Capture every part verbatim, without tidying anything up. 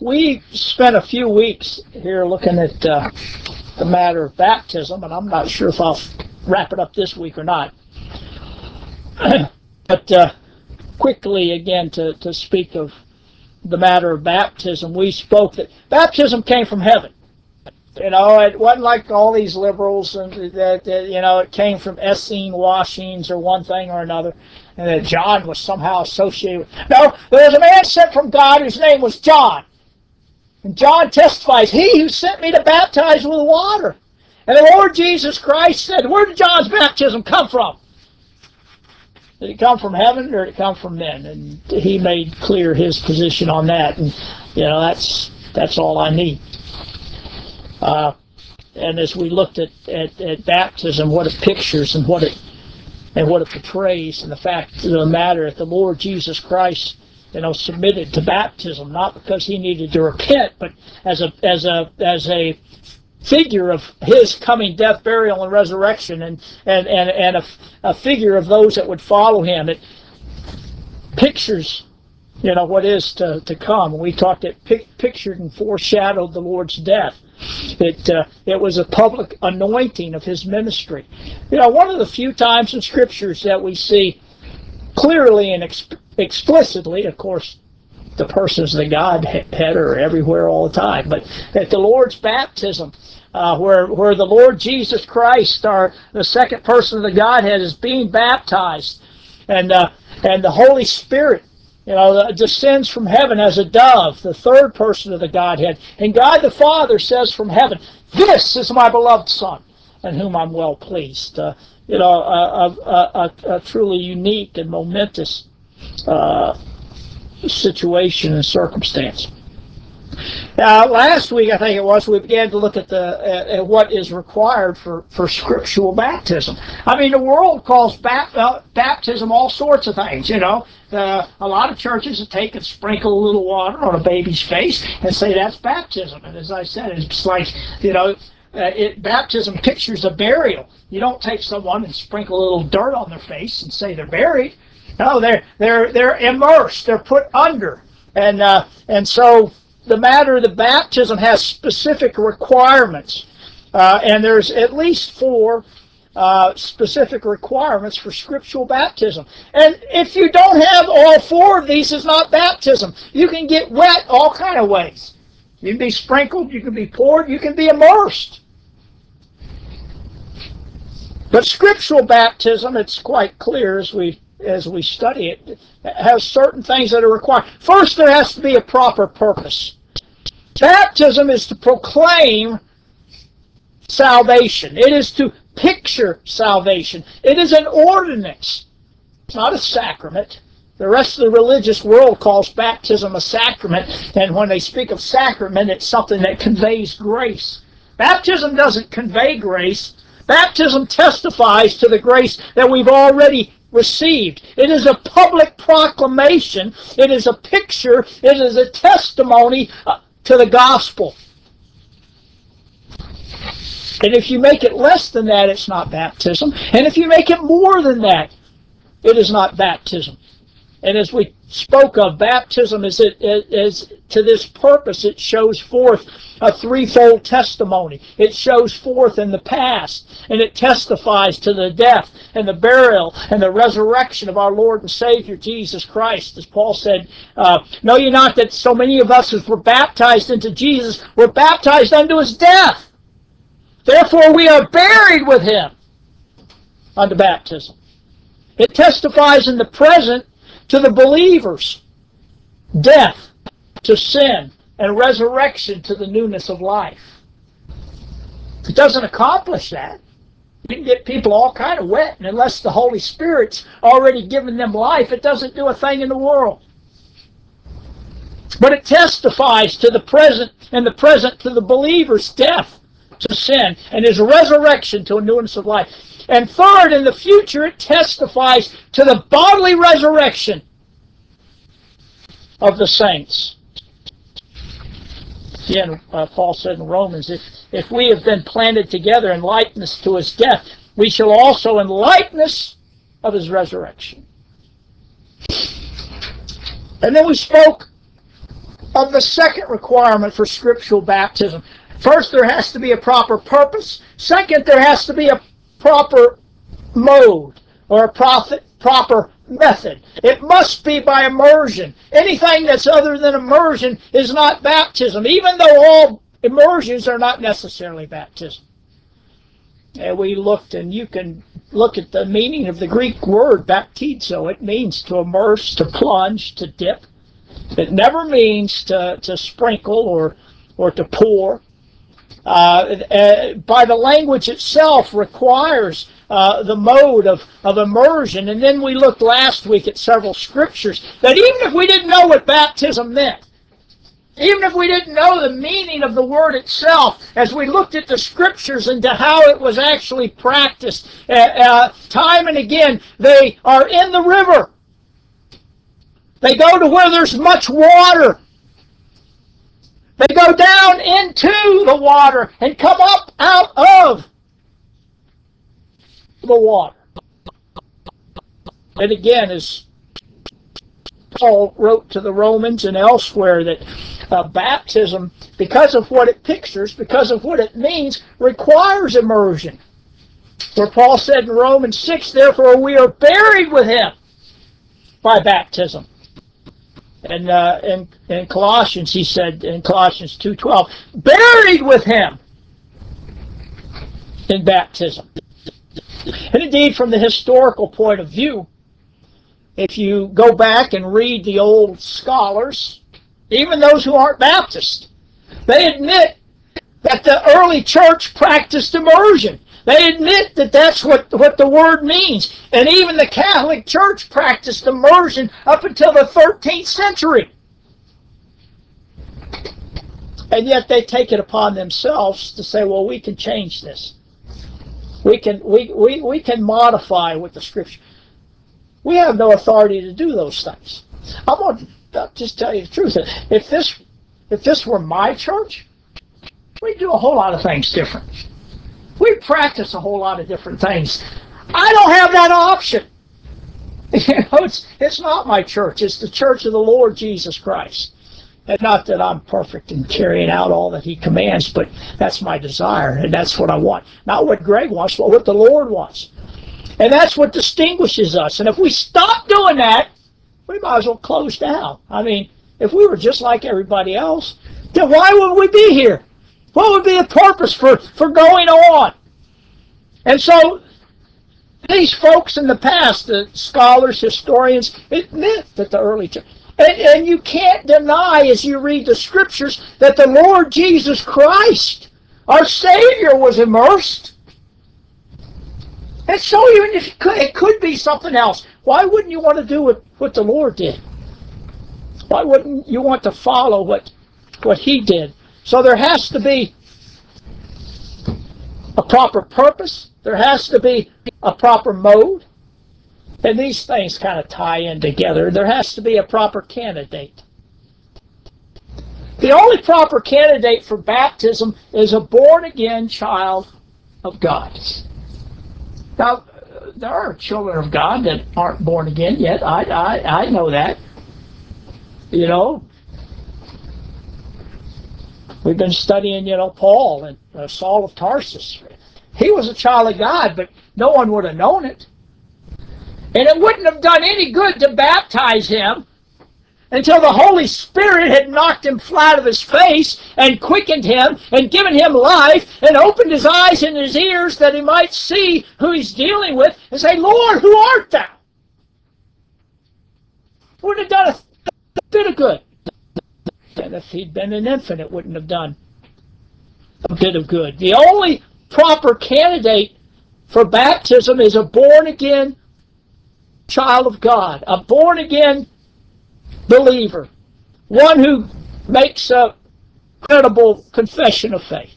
We spent a few weeks here looking at uh, the matter of baptism, and I'm not sure if I'll wrap it up this week or not. But uh, quickly again to, to speak of the matter of baptism, we spoke that baptism came from heaven. You know, it wasn't like all these liberals and that, that you know, it came from Essene washings or one thing or another, and that John was somehow associated with. No, there was a man sent from God whose name was John. And John testifies, he who sent me to baptize with water. And the Lord Jesus Christ said, where did John's baptism come from? Did it come from heaven or did it come from men? And he made clear his position on that. And, you know, that's that's all I need. Uh, and as we looked at, at, at baptism, what it pictures and what it and what it portrays, and the fact of the matter that the Lord Jesus Christ, you know, submitted to baptism, not because he needed to repent, but as a as a as a figure of his coming death, burial, and resurrection, and and and, and a, a figure of those that would follow him. It pictures, you know, what is to, to come. We talked it pic, pictured and foreshadowed the Lord's death. It uh, it was a public anointing of his ministry. You know, one of the few times in scriptures that we see clearly and ex explicitly, of course, the persons of the Godhead are everywhere all the time, but at the Lord's baptism, uh, where where the Lord Jesus Christ, our the second person of the Godhead, is being baptized, and uh, and the Holy Spirit, you know, descends from heaven as a dove, the third person of the Godhead, and God the Father says from heaven, "This is my beloved Son, in whom I'm well pleased." Uh, you know, a, a, a, a truly unique and momentous uh, situation and circumstance. Now, last week, I think it was, we began to look at the at, at what is required for, for scriptural baptism. I mean, the world calls bap, uh, baptism all sorts of things, you know. Uh, a lot of churches take and sprinkle a little water on a baby's face and say that's baptism. And as I said, it's like, you know, uh, it, baptism pictures a burial. You don't take someone and sprinkle a little dirt on their face and say they're buried. No, they're they're they're immersed. They're put under, and uh, and so the matter of the baptism has specific requirements, uh, and there's at least four uh, specific requirements for scriptural baptism. And if you don't have all four of these, it's not baptism. You can get wet all kind of ways. You can be sprinkled. You can be poured. You can be immersed. But scriptural baptism, it's quite clear as we as we study it, has certain things that are required. First, there has to be a proper purpose. Baptism is to proclaim salvation. It is to picture salvation. It is an ordinance. It's not a sacrament. The rest of the religious world calls baptism a sacrament, and when they speak of sacrament, it's something that conveys grace. Baptism doesn't convey grace. Baptism testifies to the grace that we've already received. It is a public proclamation. It is a picture. It is a testimony to the gospel. And if you make it less than that, it's not baptism. And if you make it more than that, it is not baptism. And as we spoke of, baptism is, it, is to this purpose, it shows forth a threefold testimony. It shows forth in the past, and it testifies to the death and the burial and the resurrection of our Lord and Savior Jesus Christ. As Paul said, uh, know ye not that so many of us as were baptized into Jesus were baptized unto his death? Therefore we are buried with him unto baptism. It testifies in the present to the believer's death to sin and resurrection to the newness of life. It doesn't accomplish that. You can get people all kind of wet, and unless the Holy Spirit's already given them life, it doesn't do a thing in the world. But it testifies to the present, and the present to the believer's death to sin and his resurrection to a newness of life. And third, in the future, it testifies to the bodily resurrection of the saints. Again, uh, Paul said in Romans, if, if we have been planted together in likeness to his death, we shall also in likeness of his resurrection. And then we spoke of the second requirement for scriptural baptism. First, there has to be a proper purpose. Second, there has to be a proper mode or a profit, proper method. It must be by immersion. Anything that's other than immersion is not baptism, even though all immersions are not necessarily baptism. And we looked, and you can look at the meaning of the Greek word baptizo. It means to immerse, to plunge, to dip. It never means to, to sprinkle or, or to pour. Uh, uh, by the language itself requires uh, the mode of, of immersion. And then we looked last week at several scriptures that even if we didn't know what baptism meant, even if we didn't know the meaning of the word itself, as we looked at the scriptures into how it was actually practiced, uh, uh, time and again, they are in the river. They go to where there's much water. They go down into the water and come up out of the water. And again, as Paul wrote to the Romans and elsewhere, that uh, baptism, because of what it pictures, because of what it means, requires immersion. Where Paul said in Romans six, therefore we are buried with him by baptism. And uh, in, in Colossians, he said in Colossians two twelve, buried with him in baptism. And indeed, from the historical point of view, if you go back and read the old scholars, even those who aren't Baptist, they admit that the early church practiced immersion. They admit that that's what, what the word means. And even the Catholic Church practiced immersion up until the thirteenth century. And yet they take it upon themselves to say, well, we can change this. We can, we, we, we can modify with the Scripture. We have no authority to do those things. I'm going to just tell you the truth. If this, if this were my church, we'd do a whole lot of things different. We practice a whole lot of different things. I don't have that option. You know, it's, it's not my church. It's the church of the Lord Jesus Christ. And not that I'm perfect in carrying out all that he commands, but that's my desire, and that's what I want. Not what Greg wants, but what the Lord wants. And that's what distinguishes us. And if we stop doing that, we might as well close down. I mean, if we were just like everybody else, then why would we be here? What would be the purpose for, for going on? And so these folks in the past, the scholars, historians, admit that the early church, and, and you can't deny as you read the scriptures that the Lord Jesus Christ, our Savior, was immersed. And so even if it could, it could be something else, why wouldn't you want to do what, what the Lord did? Why wouldn't you want to follow what, what he did? So there has to be a proper purpose. There has to be a proper mode. And these things kind of tie in together. There has to be a proper candidate. The only proper candidate for baptism is a born-again child of God. Now, there are children of God that aren't born again yet. I, I, I know that. You know, we've been studying, you know, Paul and uh, Saul of Tarsus. He was a child of God, but no one would have known it. And it wouldn't have done any good to baptize him until the Holy Spirit had knocked him flat of his face and quickened him and given him life and opened his eyes and his ears that he might see who he's dealing with and say, Lord, who art thou? Wouldn't have done a bit of good. And if he'd been an infant, it wouldn't have done a bit of good. The only proper candidate for baptism is a born-again child of God, a born-again believer, one who makes a credible confession of faith.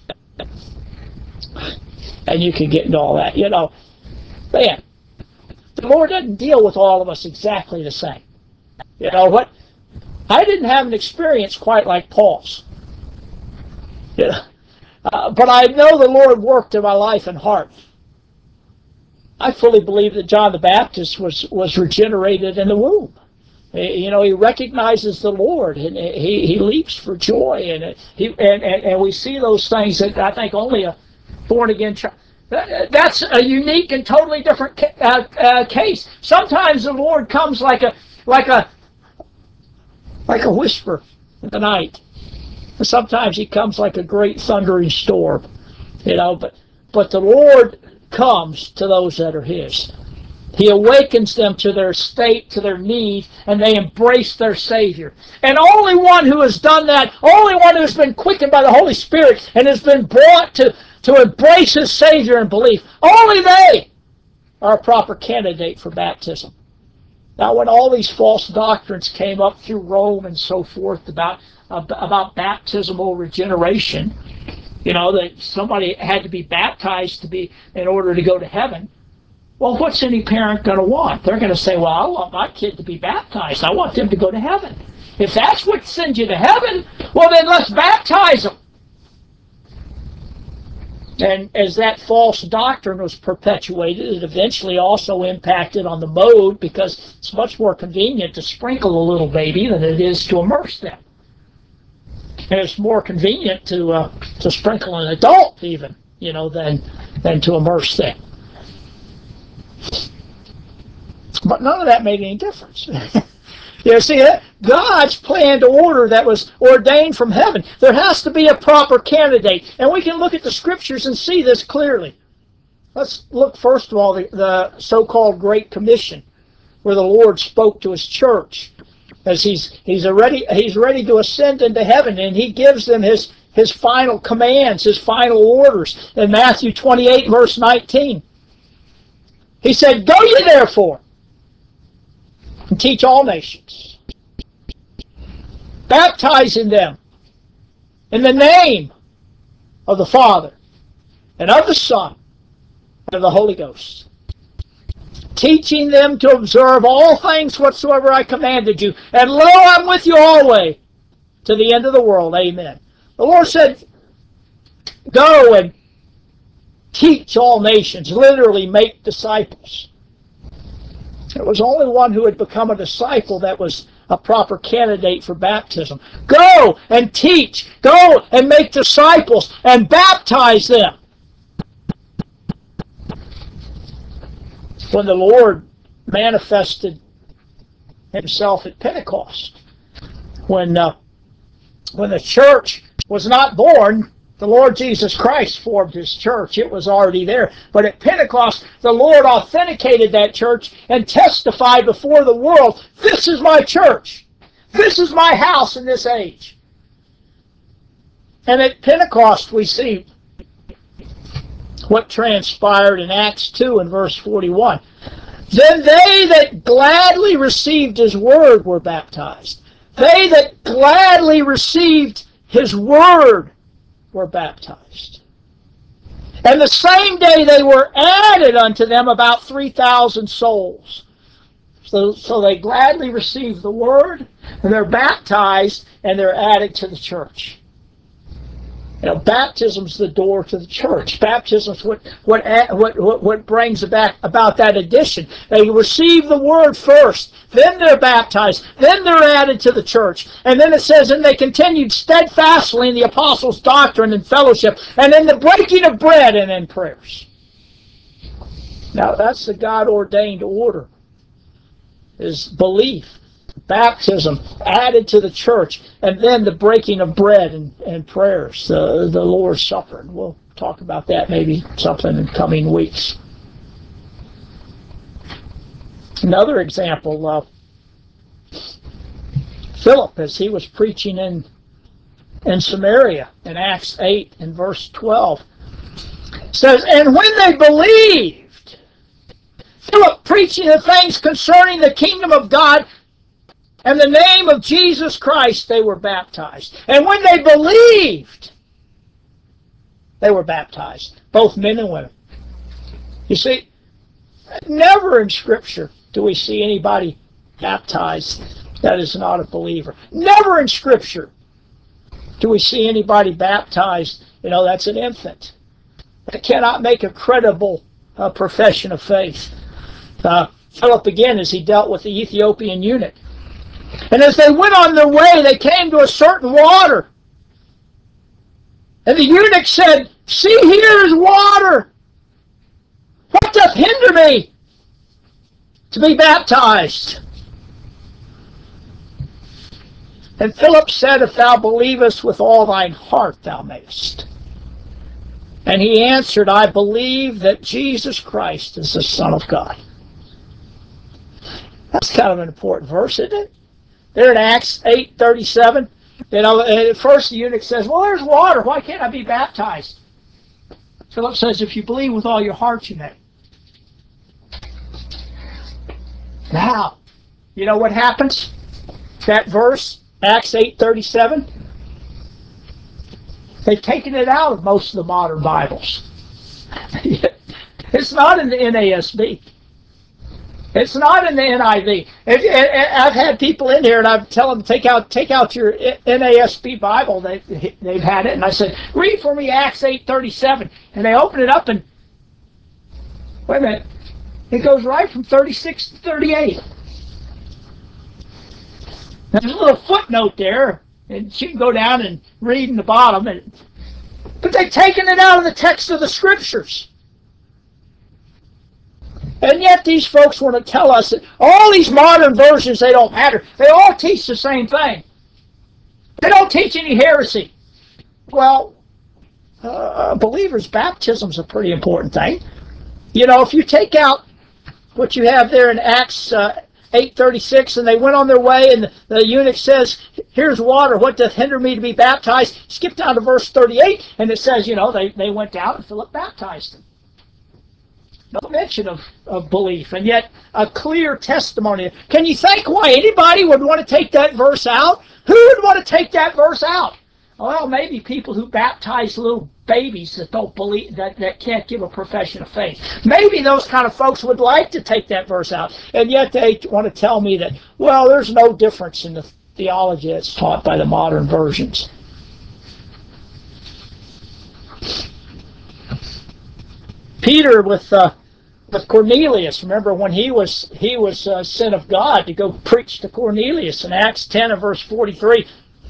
And you can get into all that. You know, man, the Lord doesn't deal with all of us exactly the same. You know what? I didn't have an experience quite like Paul's. You know, uh, but I know the Lord worked in my life and heart. I fully believe that John the Baptist was, was regenerated in the womb. You know, he recognizes the Lord, and he, he leaps for joy, and he and, and, and we see those things that I think only a born again child. That's a unique and totally different uh, uh, case. Sometimes the Lord comes like a like a like a whisper in the night. Sometimes he comes like a great thundering storm. You know, but but the Lord comes to those that are his. He awakens them to their state, to their need, and they embrace their Savior. And only one who has done that, only one who has been quickened by the Holy Spirit and has been brought to, to embrace his Savior in belief, only they are a proper candidate for baptism. Now, when all these false doctrines came up through Rome and so forth about, about baptismal regeneration, you know, that somebody had to be baptized to be in order to go to heaven, well, what's any parent going to want? They're going to say, well, I want my kid to be baptized. I want them to go to heaven. If that's what sends you to heaven, well, then let's baptize them. And as that false doctrine was perpetuated, it eventually also impacted on the mode, because it's much more convenient to sprinkle a little baby than it is to immerse them. And it's more convenient to uh, to sprinkle an adult even, you know, than than to immerse them. But none of that made any difference. You see, God's planned order that was ordained from heaven. There has to be a proper candidate. And we can look at the Scriptures and see this clearly. Let's look first of all at the, the so-called Great Commission, where the Lord spoke to his church as he's he's already he's ready to ascend into heaven, and he gives them his his final commands, his final orders in Matthew twenty-eight, verse nineteen. He said, "Go ye therefore and teach all nations, baptizing them in the name of the Father and of the Son and of the Holy Ghost, teaching them to observe all things whatsoever I commanded you. And lo, I'm with you always to the end of the world." Amen. The Lord said, go and teach all nations, literally make disciples. There was only one who had become a disciple that was a proper candidate for baptism. Go and teach. Go and make disciples and baptize them. When the Lord manifested himself at Pentecost, when uh, when the church was not born, the Lord Jesus Christ formed his church. It was already there. But at Pentecost, the Lord authenticated that church and testified before the world, this is my church. This is my house in this age. And at Pentecost, we see what transpired in Acts two and verse forty-one. Then they that gladly received his word were baptized. They that gladly received his word were baptized. And the same day they were added unto them about three thousand souls. So, so they gladly received the word, and they're baptized, and they're added to the church. You know, baptism's the door to the church. Baptism's what what what what, what brings about about that addition. They receive the word first, then they're baptized, then they're added to the church, and then it says, and they continued steadfastly in the apostles' doctrine and fellowship, and in the breaking of bread and in prayers. Now that's the God-ordained order: is belief, baptism, added to the church, and then the breaking of bread and, and prayers, the, the Lord's Supper. And we'll talk about that maybe something in coming weeks. Another example, uh, Philip, as he was preaching in, in Samaria in Acts eight and verse twelve, says, and when they believed, Philip preaching the things concerning the kingdom of God, in the name of Jesus Christ, they were baptized. And when they believed, they were baptized, both men and women. You see, never in Scripture do we see anybody baptized that is not a believer. Never in Scripture do we see anybody baptized, you know, that's an infant, that cannot make a credible uh, profession of faith. Uh, Philip, again, as he dealt with the Ethiopian eunuch, And as they went on their way, they came to a certain water. And the eunuch said, "See, here is water. What doth hinder me to be baptized?" And Philip said, "If thou believest with all thine heart, thou mayest." And he answered, "I believe that Jesus Christ is the Son of God." That's kind of an important verse, isn't it? There in Acts eight thirty-seven, you know, at first the eunuch says, "Well, there's water. Why can't I be baptized?" Philip says, "If you believe with all your heart, you may." Now, you know what happens? That verse, Acts eight thirty-seven, they've taken it out of most of the modern Bibles. It's not in the N A S B. It's not in the N I V. It, it, I've had people in here, and I tell them, take out take out your N A S B Bible. They, they've had it, and I said, "Read for me Acts eight thirty-seven." And they open it up, and wait a minute, it goes right from thirty-six to thirty-eight. There's a little footnote there, and you can go down and read in the bottom. And, but they've taken it out of the text of the Scriptures. And yet these folks want to tell us that all these modern versions, they don't matter. They all teach the same thing. They don't teach any heresy. Well, uh, believers' baptism is a pretty important thing. You know, if you take out what you have there in Acts uh, eight thirty-six, and they went on their way, and the, the eunuch says, "Here's water. What doth hinder me to be baptized?" Skip down to verse thirty-eight, and it says, you know, they, they went down and Philip baptized them. No mention of, of belief, and yet a clear testimony. Can you think why anybody would want to take that verse out? Who would want to take that verse out? Well, maybe people who baptize little babies that don't believe, that, that can't give a profession of faith. Maybe those kind of folks would like to take that verse out, and yet they want to tell me that, well, there's no difference in the theology that's taught by the modern versions. Peter with uh, with Cornelius. Remember when he was he was uh, sent of God to go preach to Cornelius in Acts ten and verse forty-three.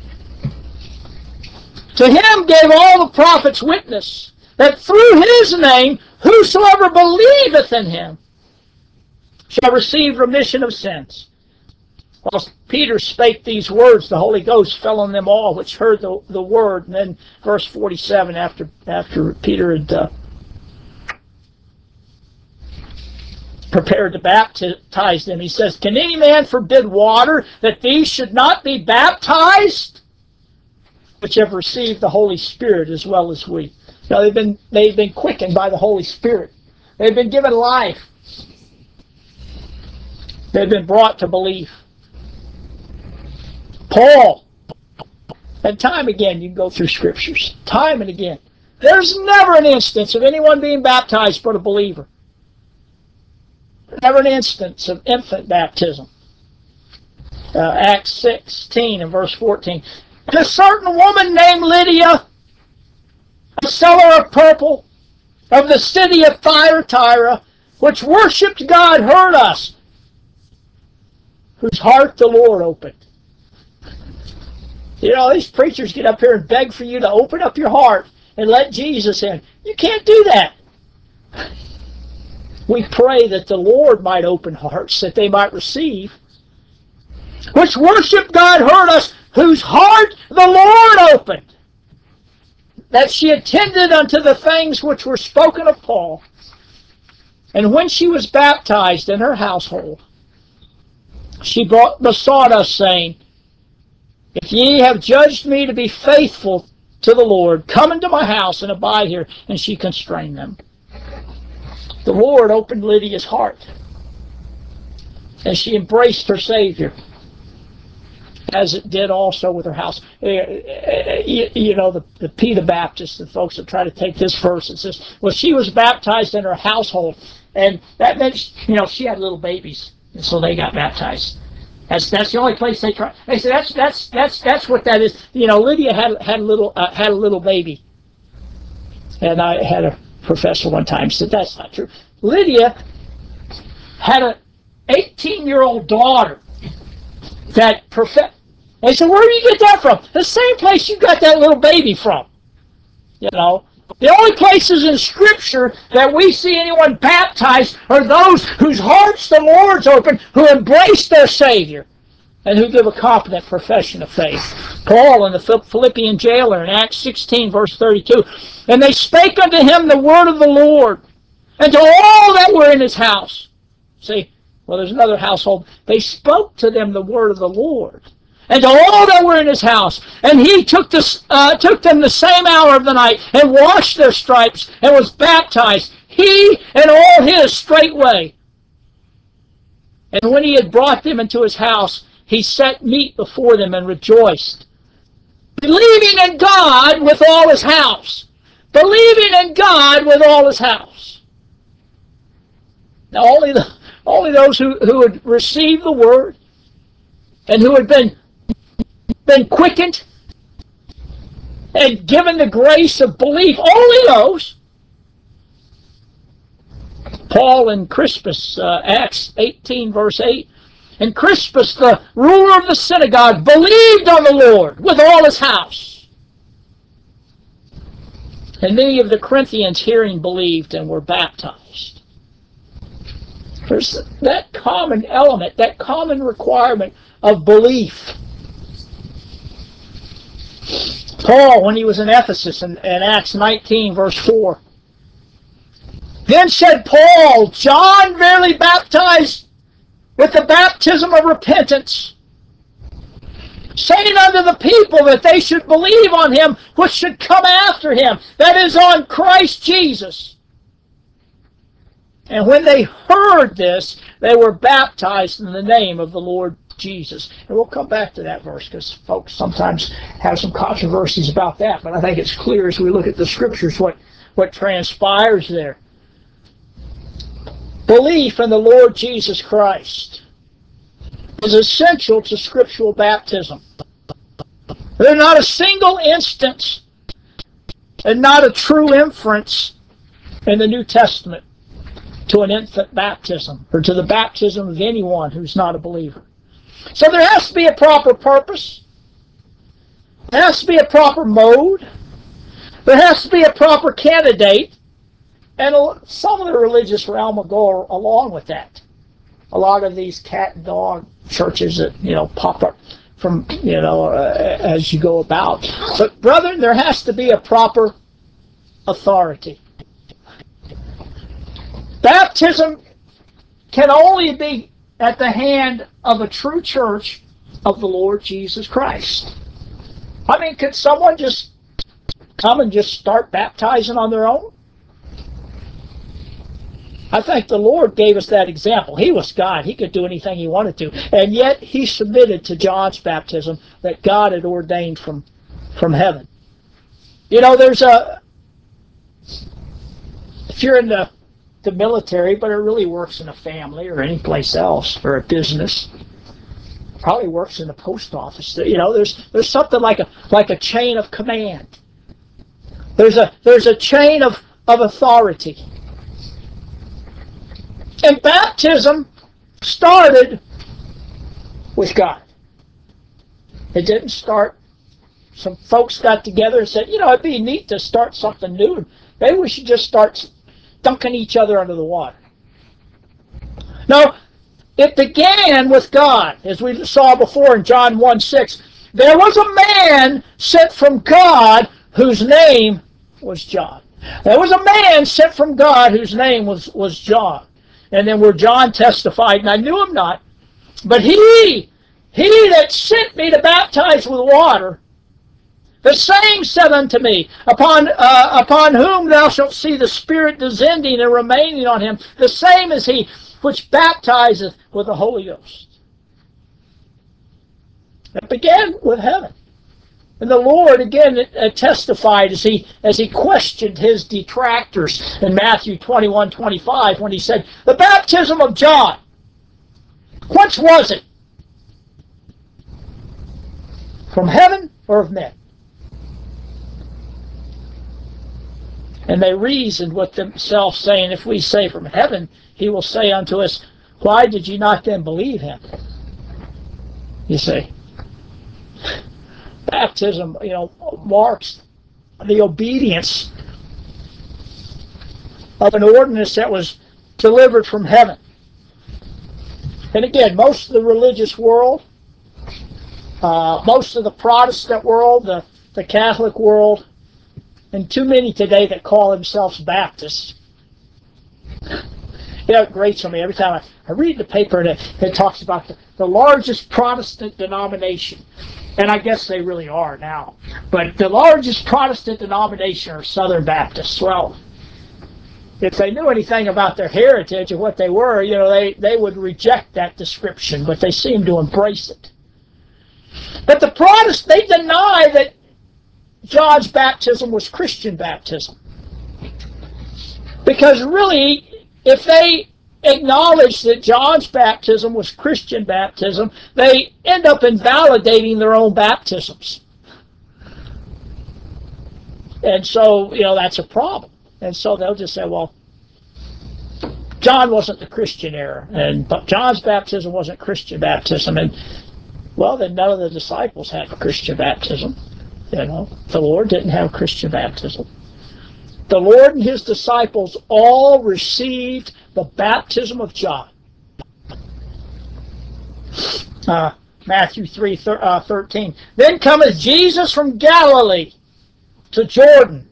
To him gave all the prophets witness that through his name whosoever believeth in him shall receive remission of sins. Whilst Peter spake these words, the Holy Ghost fell on them all which heard the, the word. And then verse forty-seven, after after Peter had uh, prepared to baptize them, he says, "Can any man forbid water that these should not be baptized, which have received the Holy Spirit as well as we?" Now they've been they've been quickened by the Holy Spirit. They've been given life. They've been brought to belief. Paul, and time again, you can go through scriptures, time and again. There's never an instance of anyone being baptized but a believer. Never an instance of infant baptism. Uh, Acts sixteen and verse fourteen. And a certain woman named Lydia, a seller of purple, of the city of Thyatira, which worshipped God, heard us, whose heart the Lord opened. You know, these preachers get up here and beg for you to open up your heart and let Jesus in. You can't do that. We pray that the Lord might open hearts, that they might receive. Which worship God heard us, whose heart the Lord opened, that she attended unto the things which were spoken of Paul. And when she was baptized in her household, she brought, besought us, saying, If ye have judged me to be faithful to the Lord, come into my house and abide here. And she constrained them. The Lord opened Lydia's heart, and she embraced her Savior, as it did also with her house. You, you know, the, the Peter Baptist, the folks that try to take this verse and says, well, she was baptized in her household, and that meant, you know, she had little babies, and so they got baptized. That's that's the only place they try. They say that's that's that's that's what that is. You know, Lydia had had a little uh, had a little baby, and I had a professor one time said that's not true. Lydia had an eighteen-year-old daughter that perfect. They said, where do you get that from? The same place you got that little baby from. You know, the only places in Scripture that we see anyone baptized are those whose hearts the Lord's open, who embrace their Savior, and who give a confident profession of faith. Paul and the Philippian jailer in Acts sixteen, verse thirty-two, and they spake unto him the word of the Lord, and to all that were in his house. See, well, there's another household. They spoke to them the word of the Lord, and to all that were in his house. And he took, this, uh, took them the same hour of the night, and washed their stripes, and was baptized, he and all his straightway. And when he had brought them into his house, he set meat before them, and rejoiced, believing in God with all his house. Believing in God with all his house. Now, only, the, only those who, who had received the word, and who had been been quickened and given the grace of belief, only those. Paul and Crispus, uh, Acts eighteen, verse eight, and Crispus, the ruler of the synagogue, believed on the Lord with all his house. And many of the Corinthians, hearing, believed and were baptized. There's that common element, that common requirement of belief. Paul, when he was in Ephesus, in, in Acts nineteen, verse four, then said Paul, John verily baptized with the baptism of repentance, saying unto the people that they should believe on him which should come after him, that is, on Christ Jesus. And when they heard this, they were baptized in the name of the Lord Jesus. And we'll come back to that verse, because folks sometimes have some controversies about that, but I think it's clear as we look at the Scriptures what, what transpires there. Belief in the Lord Jesus Christ is essential to scriptural baptism. There's not a single instance and not a true inference in the New Testament to an infant baptism or to the baptism of anyone who's not a believer. So there has to be a proper purpose. There has to be a proper mode. There has to be a proper candidate. And some of the religious realm will go along with that. A lot of these cat and dog churches that, you know, pop up from, you know, uh, as you go about. But, brethren, there has to be a proper authority. Baptism can only be at the hand of a true church of the Lord Jesus Christ. I mean, could someone just come and just start baptizing on their own? I think the Lord gave us that example. He was God. He could do anything he wanted to. And yet he submitted to John's baptism that God had ordained from, from heaven. You know, there's a... If you're in the, the military, but it really works in a family or any place else, or a business, probably works in the post office. You know, there's there's something like a like a chain of command. There's a there's a chain of, of authority. And baptism started with God. It didn't start, some folks got together and said, you know, it'd be neat to start something new. Maybe we should just start dunking each other under the water. No, it began with God, as we saw before in John one six. There was a man sent from God whose name was John. There was a man sent from God whose name was, was John. And then where John testified, and I knew him not, but he, he that sent me to baptize with water, the same said unto me, upon, uh, upon whom thou shalt see the Spirit descending and remaining on him, the same is he which baptizeth with the Holy Ghost. It began with heaven. And the Lord again uh, testified as he as he questioned his detractors in Matthew twenty-one twenty-five when he said, the baptism of John, whence was it? From heaven or of men? And they reasoned with themselves, saying, if we say from heaven, he will say unto us, why did ye not then believe him? you see. Baptism, you know, marks the obedience of an ordinance that was delivered from heaven. And again, most of the religious world, uh, most of the Protestant world, the, the Catholic world, and too many today that call themselves Baptists. You know, it grates on me every time I, I read the paper and it, it talks about the, the largest Protestant denomination. And I guess they really are now. But the largest Protestant denomination are Southern Baptists. Well, if they knew anything about their heritage and what they were, you know, they, they would reject that description, but they seem to embrace it. But the Protestants, they deny that John's baptism was Christian baptism. Because really, if they acknowledge that John's baptism was Christian baptism, they end up invalidating their own baptisms. And so, you know, that's a problem. And so they'll just say, well, John wasn't the Christian era, and John's baptism wasn't Christian baptism. And, well, then none of the disciples had Christian baptism. You know, the Lord didn't have Christian baptism. The Lord and his disciples all received the baptism of John. Uh, Matthew three thirteen. Then cometh Jesus from Galilee to Jordan.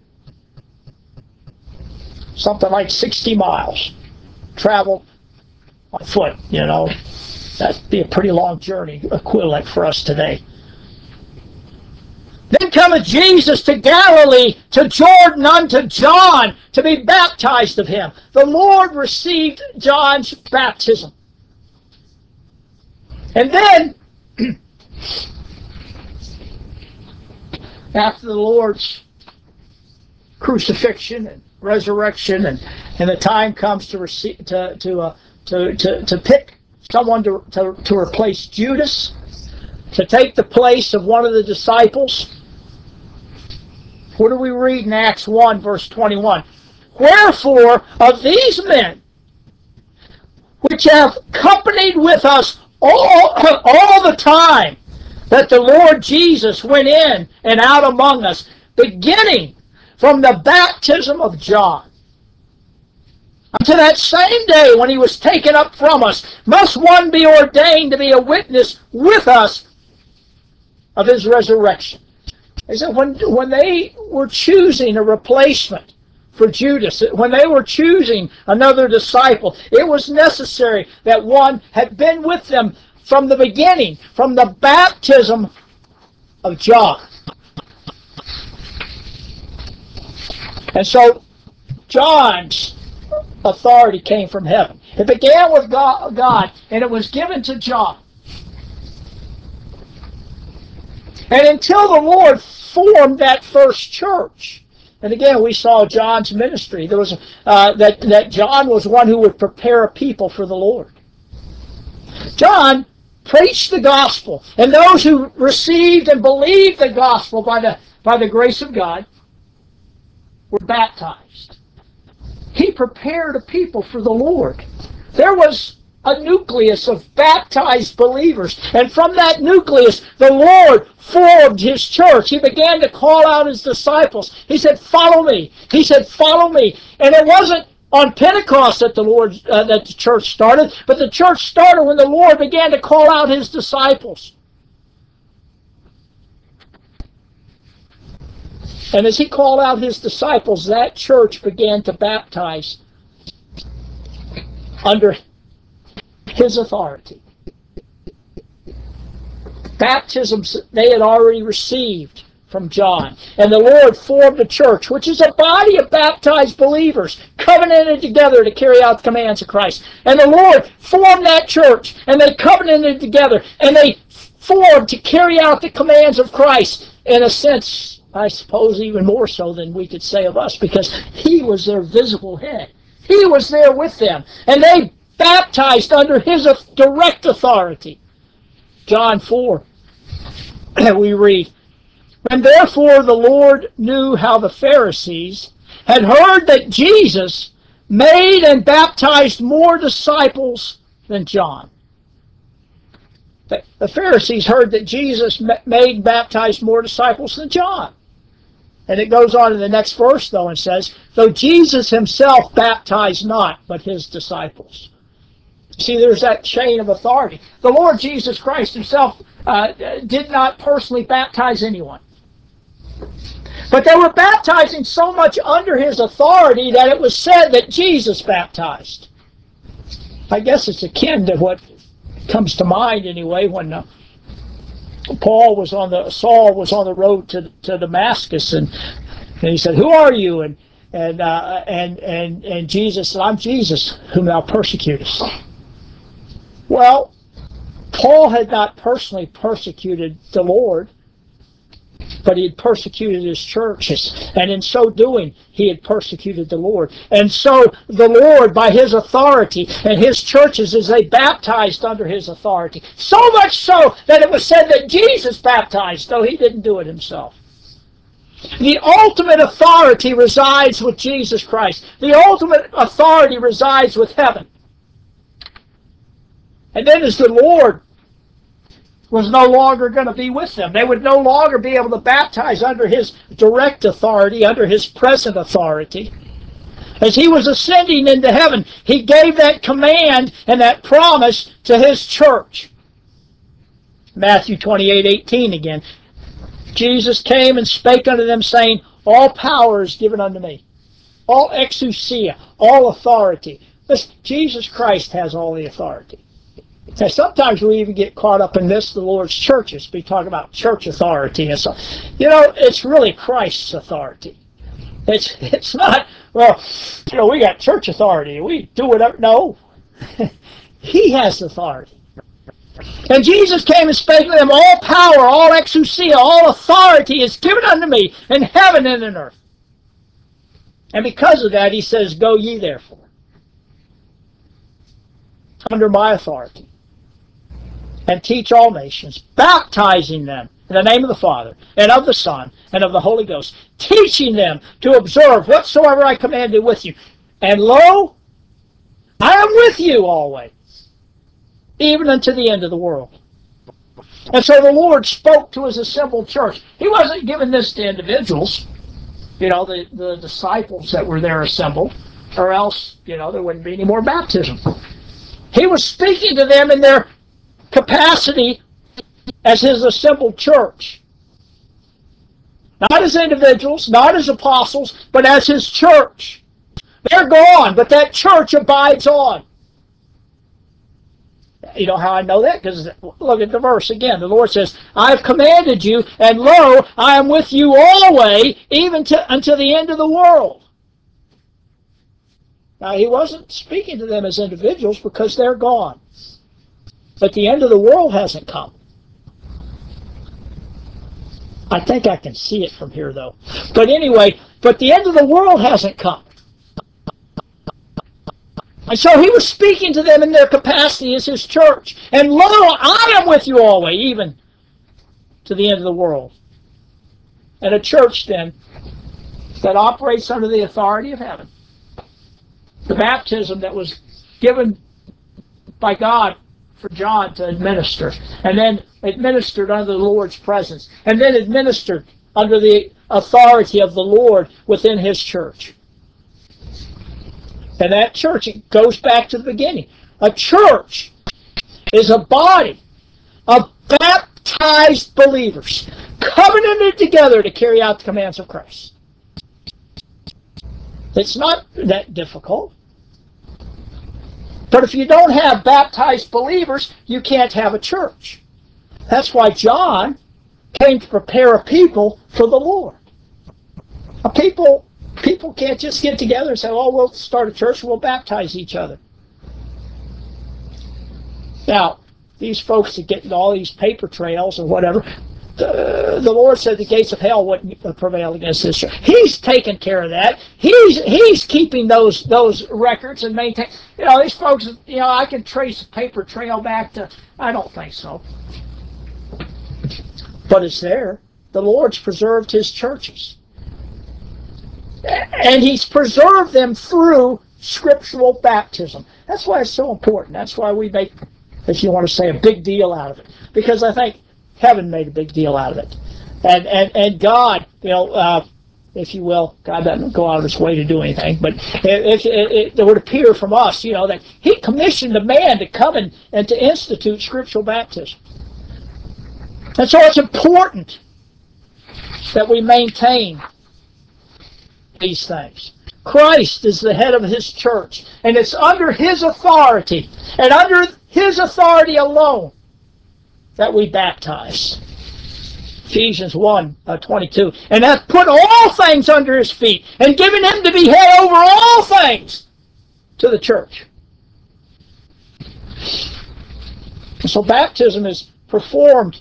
Something like sixty miles. Traveled on foot, you know. That'd be a pretty long journey, equivalent for us today. Then cometh Jesus to Galilee, to Jordan, unto John, to be baptized of him. The Lord received John's baptism. And then, after the Lord's crucifixion and resurrection, and, and the time comes to receive, to to uh, to, to to pick someone to, to to replace Judas, to take the place of one of the disciples. What do we read in Acts one, verse twenty-one? Wherefore of these men, which have companied with us all, all the time that the Lord Jesus went in and out among us, beginning from the baptism of John unto that same day when he was taken up from us, must one be ordained to be a witness with us of his resurrection. He said when, when they were choosing a replacement for Judas, when they were choosing another disciple, it was necessary that one had been with them from the beginning, from the baptism of John. And so John's authority came from heaven. It began with God, God, and it was given to John. And until the Lord formed that first church, and again we saw John's ministry, there was uh, that that John was one who would prepare a people for the Lord. John preached the gospel, and those who received and believed the gospel by the by the grace of God were baptized. He prepared a people for the Lord. There was a nucleus of baptized believers. And from that nucleus, the Lord formed his church. He began to call out his disciples. He said, follow me. He said, follow me. And it wasn't on Pentecost that the Lord, uh, that the church started, but the church started when the Lord began to call out his disciples. And as he called out his disciples, that church began to baptize under his authority. Baptisms they had already received from John. And the Lord formed a church, which is a body of baptized believers, covenanted together to carry out the commands of Christ. And the Lord formed that church, and they covenanted together, and they formed to carry out the commands of Christ. In a sense, I suppose even more so than we could say of us, because he was their visible head. He was there with them, and they baptized under his direct authority. John four, we read, and therefore the Lord knew how the Pharisees had heard that Jesus made and baptized more disciples than John. The Pharisees heard that Jesus made and baptized more disciples than John. And it goes on in the next verse, though, and says, though Jesus himself baptized not, but his disciples. See, there's that chain of authority. The Lord Jesus Christ himself uh, did not personally baptize anyone. But they were baptizing so much under his authority that it was said that Jesus baptized. I guess it's akin to what comes to mind anyway when uh, Paul was on the Saul was on the road to to Damascus, and, and he said, "Who are you?" and and uh, and and and Jesus said, "I'm Jesus, whom thou persecutest." Well, Paul had not personally persecuted the Lord, but he had persecuted his churches, and in so doing, he had persecuted the Lord. And so the Lord, by his authority, and his churches, as they baptized under his authority, so much so that it was said that Jesus baptized, though he didn't do it himself. The ultimate authority resides with Jesus Christ. The ultimate authority resides with heaven. And then as the Lord was no longer going to be with them, they would no longer be able to baptize under his direct authority, under his present authority. As he was ascending into heaven, he gave that command and that promise to his church. Matthew twenty-eight eighteen again. Jesus came and spake unto them, saying, all power is given unto me. All exousia, all authority. Listen, Jesus Christ has all the authority. Now, sometimes we even get caught up in this, the Lord's churches. We talk about church authority and so. You know, it's really Christ's authority. It's it's not, well, you know, we got church authority. We do whatever. No. He has authority. And Jesus came and spake to them, all power, all exousia, all authority is given unto me in heaven and in earth. And because of that, he says, go ye therefore, under my authority, and teach all nations, baptizing them in the name of the Father, and of the Son, and of the Holy Ghost, teaching them to observe whatsoever I commanded with you. And lo, I am with you always, even unto the end of the world. And so the Lord spoke to his assembled church. He wasn't giving this to individuals, you know, the, the disciples that were there assembled, or else, you know, there wouldn't be any more baptism. He was speaking to them in their capacity as his assembled church. Not as individuals, not as apostles, but as his church. They're gone, but that church abides on. You know how I know that? Because look at the verse again. The Lord says, I have commanded you, and lo, I am with you always, even to, until the end of the world. Now, he wasn't speaking to them as individuals because they're gone. But the end of the world hasn't come. I think I can see it from here, though. But anyway, but the end of the world hasn't come. And so he was speaking to them in their capacity as his church. And lo, I am with you always, even to the end of the world. And a church, then, that operates under the authority of heaven. The baptism that was given by God for John to administer, and then administered under the Lord's presence, and then administered under the authority of the Lord within his church. And that church, it goes back to the beginning. A church is a body of baptized believers covenanted together to carry out the commands of Christ. It's not that difficult. But if you don't have baptized believers, you can't have a church. That's why John came to prepare a people for the Lord. A people, people can't just get together and say, oh, we'll start a church and we'll baptize each other. Now, these folks that get into all these paper trails or whatever, the, the Lord said the gates of hell wouldn't prevail against this church. He's taking care of that. He's He's keeping those those records and maintain. You know, these folks. You know, I can trace a paper trail back to. I don't think so, but it's there. The Lord's preserved his churches, and he's preserved them through scriptural baptism. That's why it's so important. That's why we make if you want to say a big deal out of it, because I think heaven made a big deal out of it. And and, and God, you know, uh, if you will, God doesn't go out of his way to do anything, but it, it, it, it would appear from us, you know, that he commissioned a man to come and, and to institute scriptural baptism. And so it's important that we maintain these things. Christ is the head of his church, and it's under his authority, and under his authority alone, that we baptize. Ephesians one, twenty-two. And hath put all things under his feet, and given him to be head over all things to the church. So baptism is performed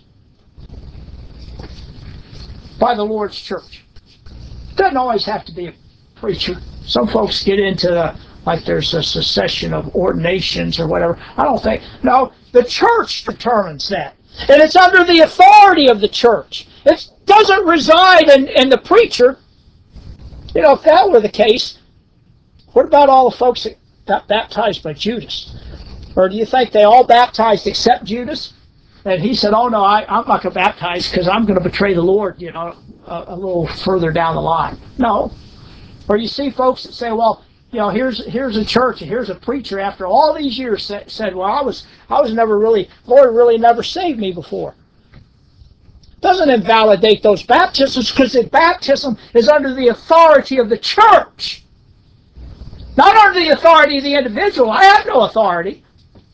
by the Lord's church. It doesn't always have to be a preacher. Some folks get into the, like there's a succession of ordinations or whatever. I don't think, no, the church determines that. And it's under the authority of the church. It doesn't reside in, in the preacher. You know, if that were the case, what about all the folks that got baptized by Judas? Or do you think they all baptized except Judas? And he said, oh no, I, I'm not going to baptize because I'm going to betray the Lord, you know, a, a little further down the line. No. Or you see folks that say, well, you know, here's here's a church and here's a preacher after all these years said, said well, I was I was never really, Lord really never saved me before. Doesn't invalidate those baptisms, because the baptism is under the authority of the church. Not under the authority of the individual. I have no authority.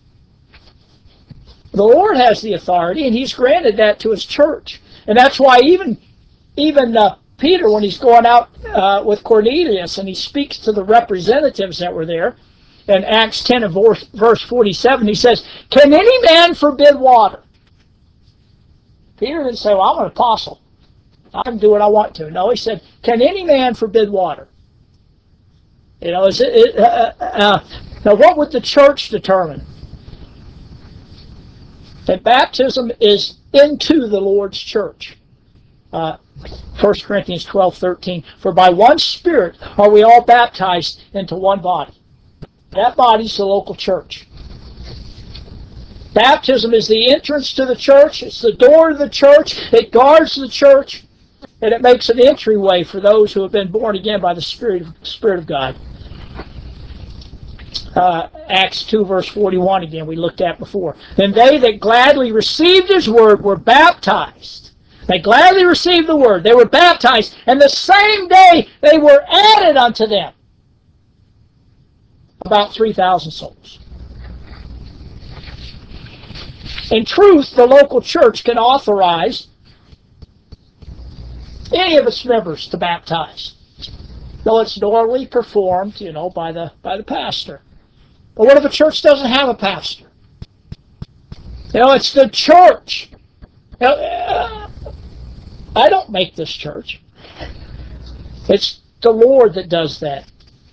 The Lord has the authority, and he's granted that to his church. And that's why even, even uh, Peter, when he's going out uh, with Cornelius and he speaks to the representatives that were there, in Acts ten and verse forty-seven, he says, can any man forbid water? Peter didn't say, well, I'm an apostle. I can do what I want to. No, he said, can any man forbid water? You know, is it, it, uh, uh, now what would the church determine? That baptism is into the Lord's church. Uh, First Corinthians twelve thirteen, for by one Spirit are we all baptized into one body. That body's the local church. Baptism is the entrance to the church. It's the door to the church. It guards the church. And it makes an entryway for those who have been born again by the Spirit, Spirit of God. Uh, Acts two verse forty-one again, we looked at before. Then they that gladly received his word were baptized. They gladly received the word. They were baptized. And the same day they were added unto them about three thousand souls. In truth, the local church can authorize any of its members to baptize, though it's normally performed, you know, by the by the pastor. But what if a church doesn't have a pastor? You know, it's the church. You know, uh, I don't make this church. It's the Lord that does that.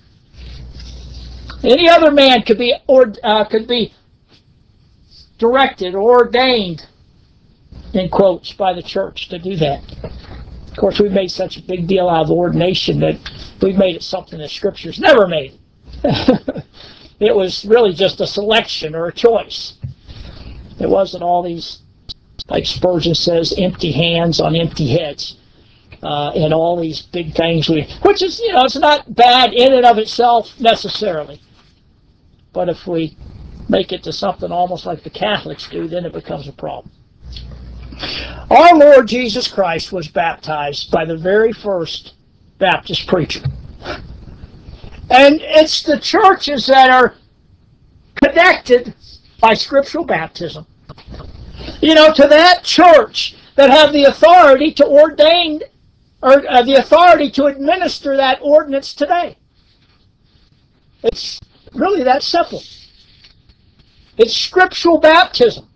Any other man could be or uh, could be directed or ordained, in quotes, by the church to do that. Of course, we've made such a big deal out of ordination that we've made it something that Scripture's never made. It was really just a selection or a choice. It wasn't all these, like Spurgeon says, empty hands on empty heads, uh, and all these big things. We, which is, you know, it's not bad in and of itself necessarily. But if we make it to something almost like the Catholics do, then it becomes a problem. Our Lord Jesus Christ was baptized by the very first Baptist preacher. And it's the churches that are connected by scriptural baptism, you know, to that church that have the authority to ordain, or uh, the authority to administer that ordinance today. It's really that simple. It's scriptural baptism.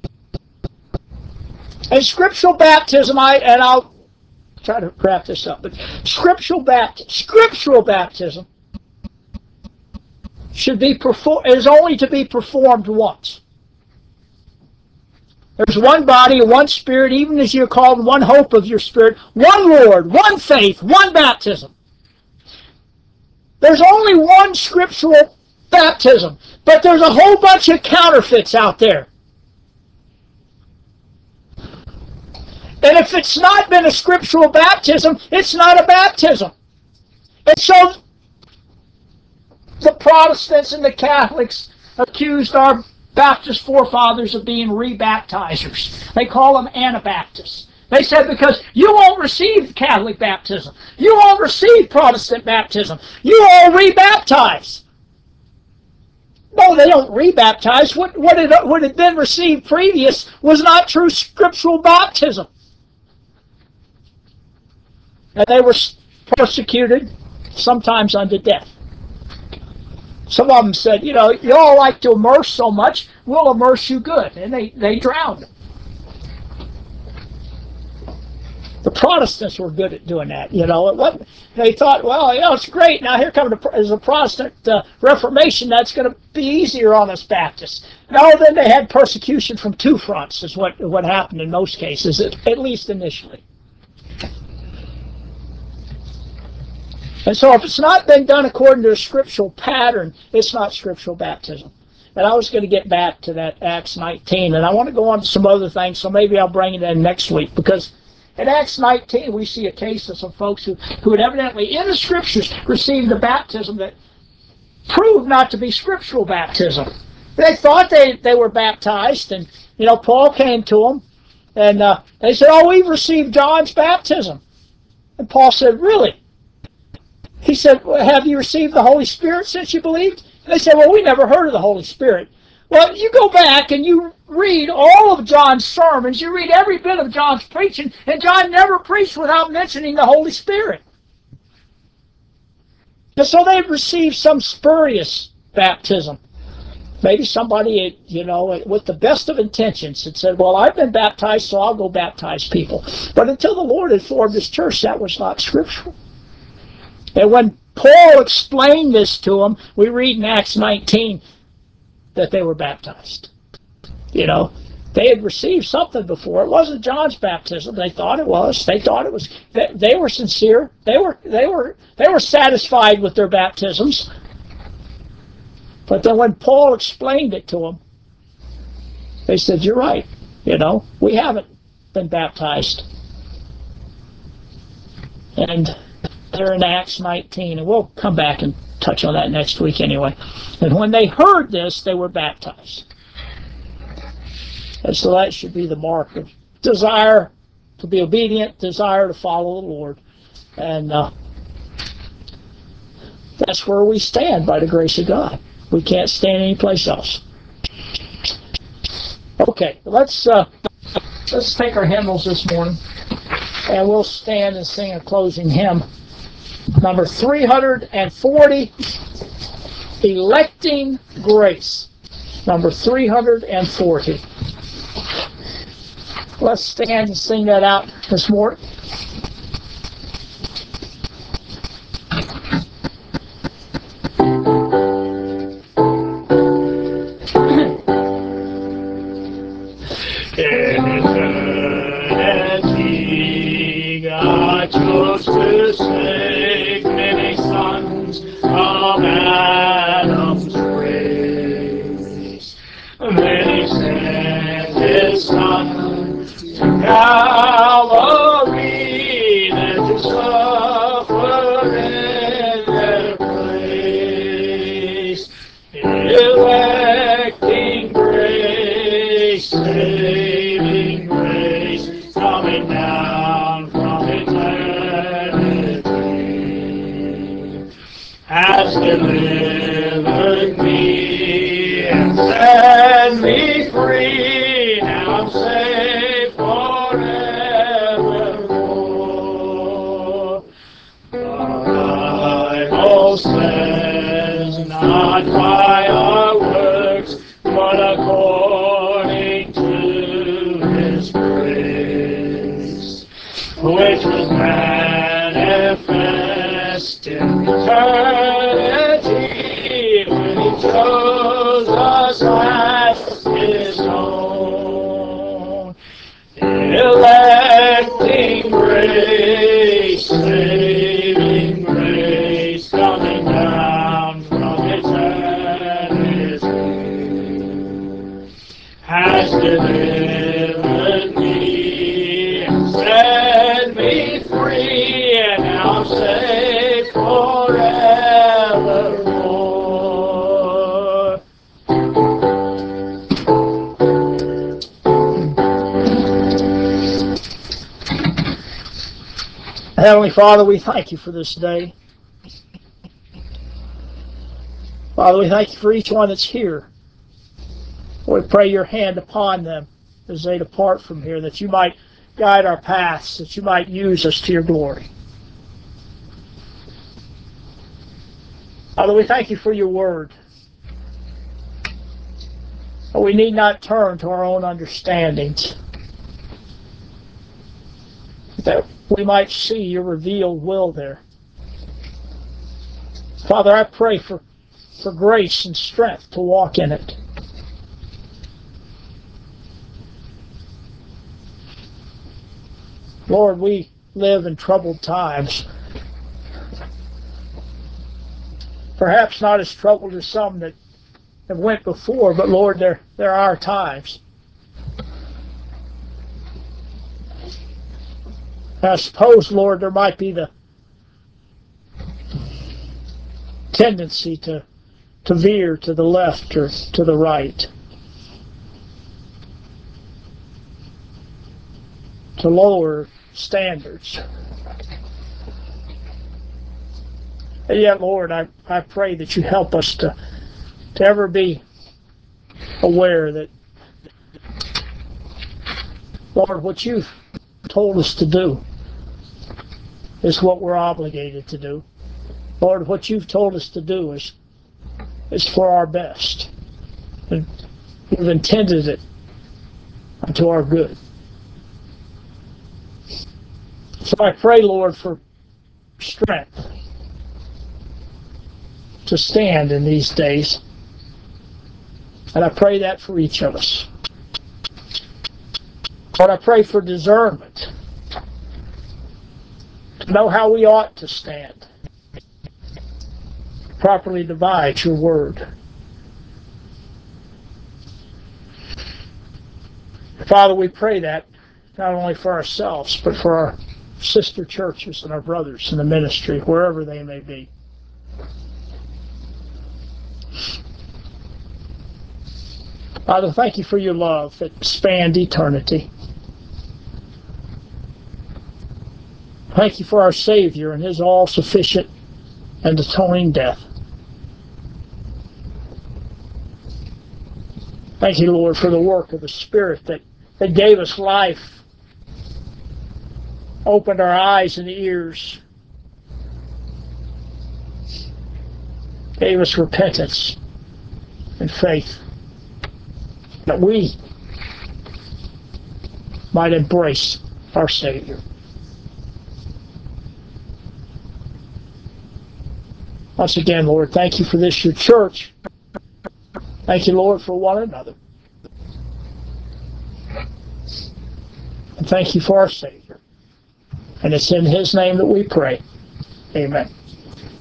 And scriptural baptism, I and I'll try to wrap this up, but scriptural baptism, scriptural baptism should be perform is only to be performed once. There's one body, one spirit, even as you're called, one hope of your spirit, one Lord, one faith, one baptism. There's only one scriptural baptism, but there's a whole bunch of counterfeits out there. And if it's not been a scriptural baptism, it's not a baptism. And so the Protestants and the Catholics accused our Baptist forefathers of being rebaptizers. They call them Anabaptists. They said, because you won't receive Catholic baptism, you won't receive Protestant baptism, you all rebaptize. No, they don't rebaptize. What, what, had, what had been received previous was not true scriptural baptism. And they were persecuted, sometimes unto death. Some of them said, you know, you all like to immerse so much, we'll immerse you good. And they, they drowned them. The Protestants were good at doing that, you know. It wasn't, they thought, well, you know, it's great. Now here comes the, a Protestant uh, Reformation. That's going to be easier on us Baptists. No, then they had persecution from two fronts is what, what happened in most cases, at, at least initially. And so if it's not been done according to a scriptural pattern, it's not scriptural baptism. And I was going to get back to that Acts nineteen, and I want to go on to some other things, so maybe I'll bring it in next week, because in Acts nineteen, we see a case of some folks who, who had evidently, in the Scriptures, received a baptism that proved not to be scriptural baptism. They thought they, they were baptized, and, you know, Paul came to them, and uh, they said, oh, we've received John's baptism. And Paul said, really? He said, well, have you received the Holy Spirit since you believed? And they said, well, we never heard of the Holy Spirit. Well, you go back and you read all of John's sermons, you read every bit of John's preaching, and John never preached without mentioning the Holy Spirit. And so they received some spurious baptism. Maybe somebody, you know, with the best of intentions had said, well, I've been baptized, so I'll go baptize people. But until the Lord had formed His church, that was not scriptural. And when Paul explained this to them, we read in Acts nineteen that they were baptized. You know, they had received something before. It wasn't John's baptism. They thought it was. They thought it was. They, they were sincere. They were. They were. They were satisfied with their baptisms. But then when Paul explained it to them, they said, "You're right. You know, we haven't been baptized." And they're in Acts nineteen, and we'll come back and touch on that next week anyway. And when they heard this, they were baptized. And so that should be the mark of desire to be obedient, desire to follow the Lord. And uh, that's where we stand by the grace of God. We can't stand anyplace else. Okay, let's uh, let's take our hymnals this morning, and we'll stand and sing a closing hymn. Number three hundred forty, Electing Grace. Number three hundred forty. Let's stand and sing that out this morning. In eternity, God chose to save many sons of Adam's race. Then He sent His Son to Calvary, then to suffer in their place. Electing grace, saving grace, coming down from eternity, has delivered me and set me free. Now I'm safe forevermore. The Bible says, not by our works, but according to His grace, which was manifest in eternity when He chose us as His own. Electing grace, saving grace, coming down from eternity, has delivered me and Heavenly Father, we thank you for this day. Father, we thank you for each one that's here. We pray your hand upon them as they depart from here, that you might guide our paths, that you might use us to your glory. Father, we thank you for your word. We need not turn to our own understandings, that we might see your revealed will there. Father, I pray for, for grace and strength to walk in it. Lord, we live in troubled times. Perhaps not as troubled as some that have went before, but Lord, there, there are times. I suppose, Lord, there might be the tendency to, to veer to the left or to the right, to lower standards. And yet, Lord, I, I pray that you help us to, to ever be aware that, Lord, what you've told us to do is what we're obligated to do. Lord, what you've told us to do is, is for our best. And you've intended it unto our good. So I pray, Lord, for strength to stand in these days. And I pray that for each of us. Lord, I pray for discernment to know how we ought to stand, properly divide your word. Father, we pray that not only for ourselves, but for our sister churches and our brothers in the ministry, wherever they may be. Father, thank you for your love that spanned eternity. Thank you for our Savior and his all-sufficient and atoning death. Thank you, Lord, for the work of the Spirit that, that gave us life, opened our eyes and ears, gave us repentance and faith, that we might embrace our Savior. Once again, Lord, thank you for this, your church. Thank you, Lord, for one another. And thank you for our Savior. And it's in his name that we pray. Amen.